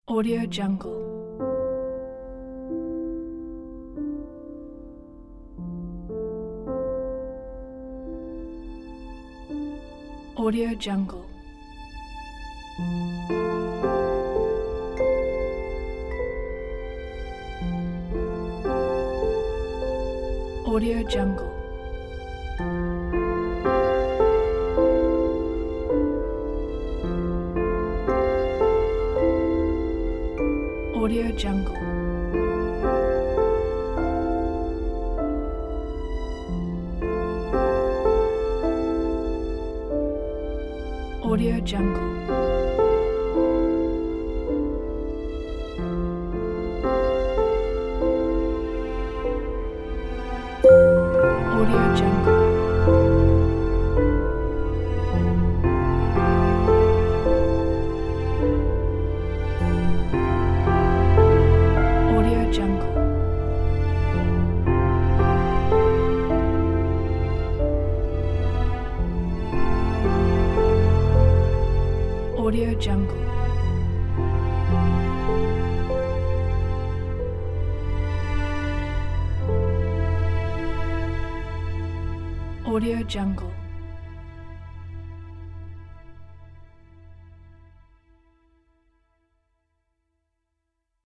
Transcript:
Audio Jungle. Audio Jungle. Audio Jungle. Audio Jungle. Audio Jungle. Audio Jungle. Audio Jungle. Audio Jungle. Audio Jungle.